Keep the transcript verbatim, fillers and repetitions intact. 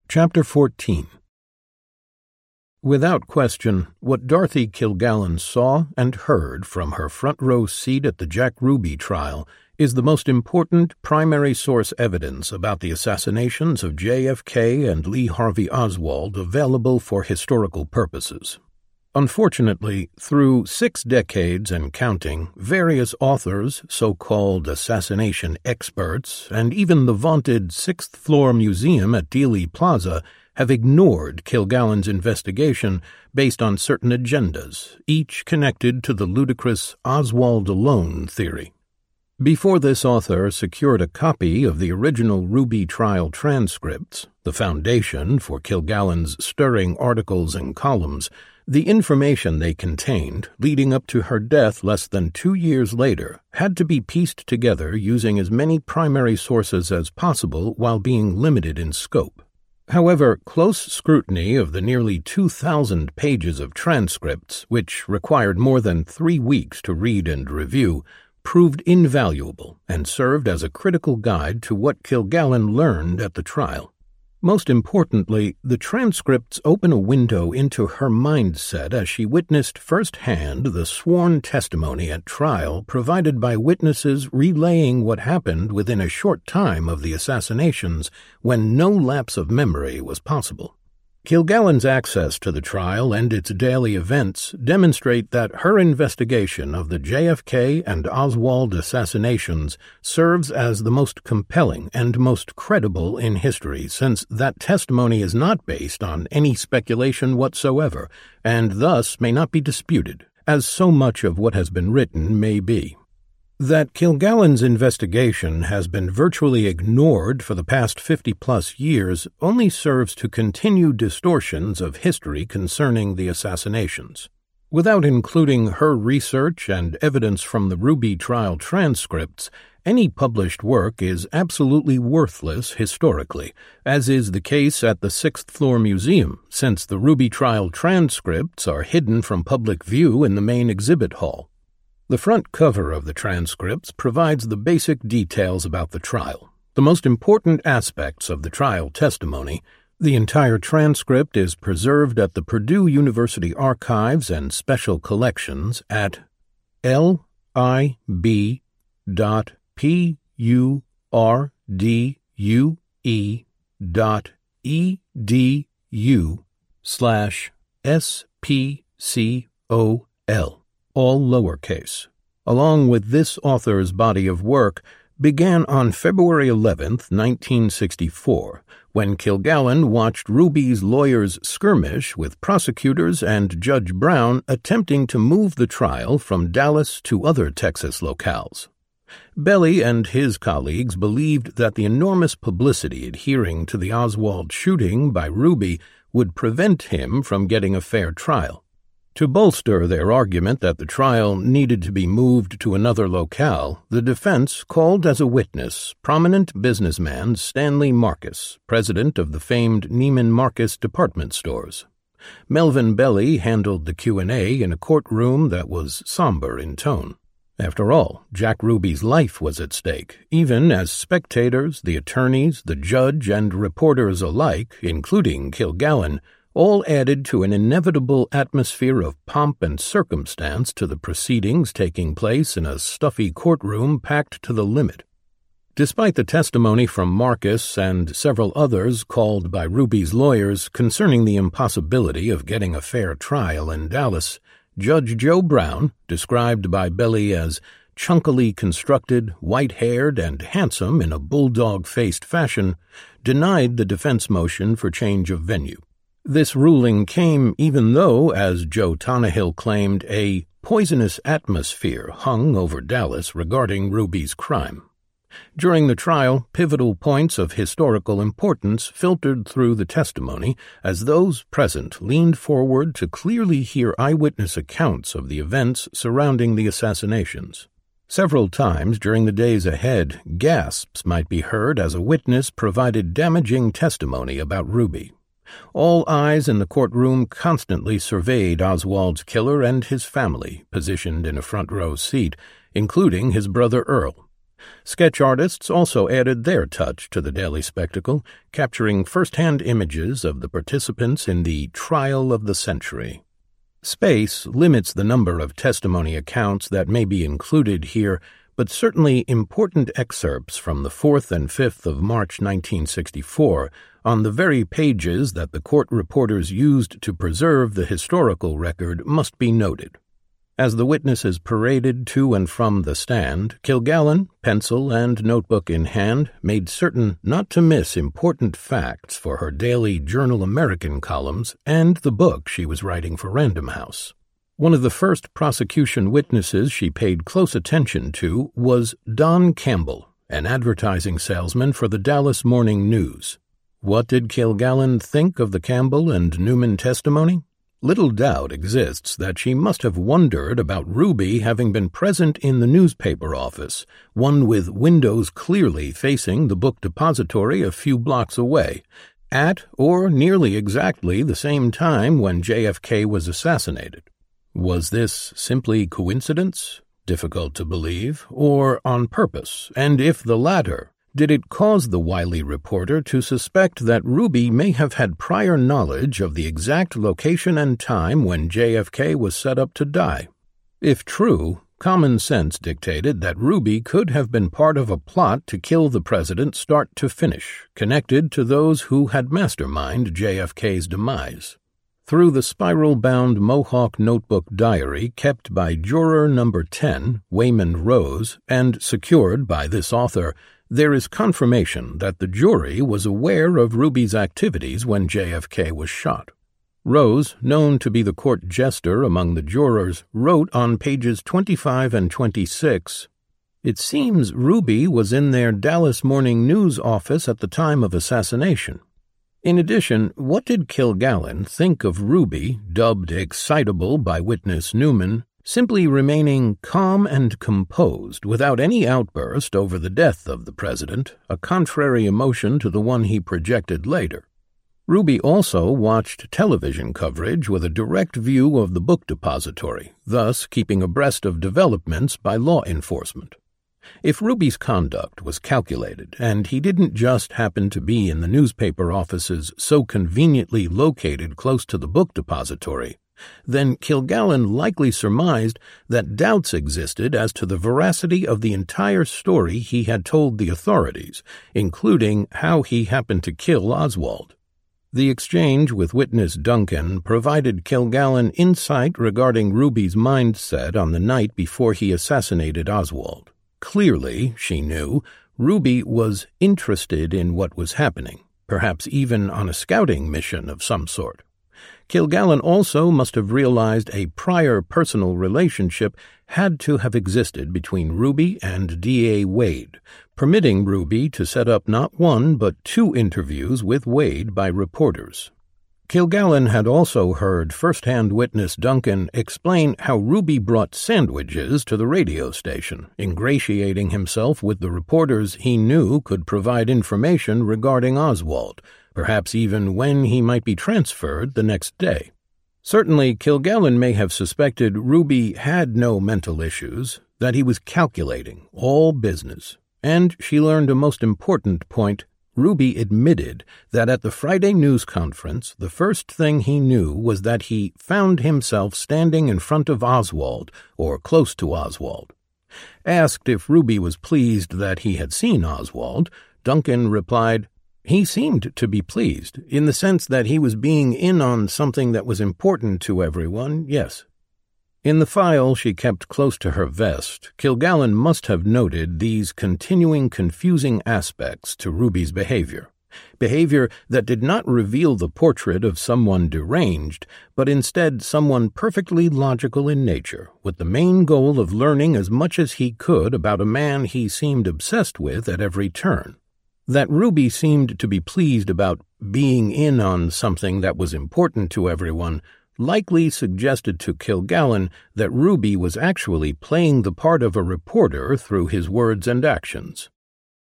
Chapter fourteen. Without question, what Dorothy Kilgallen saw and heard from her front-row seat at the Jack Ruby trial is the most important primary source evidence about the assassinations of J F K and Lee Harvey Oswald available for historical purposes. Unfortunately, through six decades and counting, various authors, so-called assassination experts, and even the vaunted Sixth Floor Museum at Dealey Plaza have ignored Kilgallen's investigation based on certain agendas, each connected to the ludicrous Oswald alone theory. Before this author secured a copy of the original Ruby trial transcripts, the foundation for Kilgallen's stirring articles and columns, the information they contained, leading up to her death less than two years later, had to be pieced together using as many primary sources as possible while being limited in scope. However, close scrutiny of the nearly two thousand pages of transcripts, which required more than three weeks to read and review, proved invaluable and served as a critical guide to what Kilgallen learned at the trial. Most importantly, the transcripts open a window into her mindset as she witnessed firsthand the sworn testimony at trial provided by witnesses relaying what happened within a short time of the assassinations when no lapse of memory was possible. Kilgallen's access to the trial and its daily events demonstrate that her investigation of the J F K and Oswald assassinations serves as the most compelling and most credible in history, since that testimony is not based on any speculation whatsoever, and thus may not be disputed, as so much of what has been written may be. That Kilgallen's investigation has been virtually ignored for the past fifty-plus years only serves to continue distortions of history concerning the assassinations. Without including her research and evidence from the Ruby trial transcripts, any published work is absolutely worthless historically, as is the case at the Sixth Floor Museum, since the Ruby trial transcripts are hidden from public view in the main exhibit hall. The front cover of the transcripts provides the basic details about the trial, the most important aspects of the trial testimony. The entire transcript is preserved at the Purdue University Archives and Special Collections at lib dot purdue dot edu slash spcol. All lowercase, along with this author's body of work, began on February eleventh, nineteen sixty-four, when Kilgallen watched Ruby's lawyers skirmish with prosecutors and Judge Brown attempting to move the trial from Dallas to other Texas locales. Belli and his colleagues believed that the enormous publicity adhering to the Oswald shooting by Ruby would prevent him from getting a fair trial. To bolster their argument that the trial needed to be moved to another locale, the defense called as a witness prominent businessman Stanley Marcus, president of the famed Neiman Marcus department stores. Melvin Belli handled the Q and A in a courtroom that was somber in tone. After all, Jack Ruby's life was at stake, even as spectators, the attorneys, the judge, and reporters alike, including Kilgallen, all added to an inevitable atmosphere of pomp and circumstance to the proceedings taking place in a stuffy courtroom packed to the limit. Despite the testimony from Marcus and several others called by Ruby's lawyers concerning the impossibility of getting a fair trial in Dallas, Judge Joe Brown, described by Belli as chunkily constructed, white-haired, and handsome in a bulldog-faced fashion, denied the defense motion for change of venue. This ruling came even though, as Joe Tonnahill claimed, a poisonous atmosphere hung over Dallas regarding Ruby's crime. During the trial, pivotal points of historical importance filtered through the testimony as those present leaned forward to clearly hear eyewitness accounts of the events surrounding the assassinations. Several times during the days ahead, gasps might be heard as a witness provided damaging testimony about Ruby. All eyes in the courtroom constantly surveyed Oswald's killer and his family, positioned in a front-row seat, including his brother Earl. Sketch artists also added their touch to the daily spectacle, capturing first-hand images of the participants in the trial of the century. Space limits the number of testimony accounts that may be included here, but certainly important excerpts from the fourth and fifth of March nineteen sixty-four, on the very pages that the court reporters used to preserve the historical record, must be noted. As the witnesses paraded to and from the stand, Kilgallen, pencil and notebook in hand, made certain not to miss important facts for her daily Journal American columns and the book she was writing for Random House. One of the first prosecution witnesses she paid close attention to was Don Campbell, an advertising salesman for the Dallas Morning News. What did Kilgallen think of the Campbell and Newman testimony? Little doubt exists that she must have wondered about Ruby having been present in the newspaper office, one with windows clearly facing the book depository a few blocks away, at or nearly exactly the same time when J F K was assassinated. Was this simply coincidence, difficult to believe, or on purpose, and if the latter, did it cause the wily reporter to suspect that Ruby may have had prior knowledge of the exact location and time when J F K was set up to die? If true, common sense dictated that Ruby could have been part of a plot to kill the president start to finish, connected to those who had masterminded J F K's demise. Through the spiral-bound Mohawk notebook diary kept by juror number ten, Waymond Rose, and secured by this author, there is confirmation that the jury was aware of Ruby's activities when J F K was shot. Rose, known to be the court jester among the jurors, wrote on pages twenty-five and twenty-six, "It seems Ruby was in their Dallas Morning News office at the time of assassination." In addition, what did Kilgallen think of Ruby, dubbed excitable by witness Newman, simply remaining calm and composed without any outburst over the death of the president, a contrary emotion to the one he projected later? Ruby also watched television coverage with a direct view of the book depository, thus keeping abreast of developments by law enforcement. If Ruby's conduct was calculated, and he didn't just happen to be in the newspaper offices so conveniently located close to the book depository, then Kilgallen likely surmised that doubts existed as to the veracity of the entire story he had told the authorities, including how he happened to kill Oswald. The exchange with witness Duncan provided Kilgallen insight regarding Ruby's mindset on the night before he assassinated Oswald. Clearly, she knew, Ruby was interested in what was happening, perhaps even on a scouting mission of some sort. Kilgallen also must have realized a prior personal relationship had to have existed between Ruby and D A Wade, permitting Ruby to set up not one but two interviews with Wade by reporters. Kilgallen had also heard first-hand witness Duncan explain how Ruby brought sandwiches to the radio station, ingratiating himself with the reporters he knew could provide information regarding Oswald, perhaps even when he might be transferred the next day. Certainly, Kilgallen may have suspected Ruby had no mental issues, that he was calculating, all business. And she learned a most important point. Ruby admitted that at the Friday news conference, the first thing he knew was that he found himself standing in front of Oswald, or close to Oswald. Asked if Ruby was pleased that he had seen Oswald, Duncan replied, "He seemed to be pleased, in the sense that he was being in on something that was important to everyone, yes." In the file she kept close to her vest, Kilgallen must have noted these continuing confusing aspects to Ruby's behavior. Behavior that did not reveal the portrait of someone deranged, but instead someone perfectly logical in nature, with the main goal of learning as much as he could about a man he seemed obsessed with at every turn. That Ruby seemed to be pleased about being in on something that was important to everyone likely suggested to Kilgallen that Ruby was actually playing the part of a reporter through his words and actions.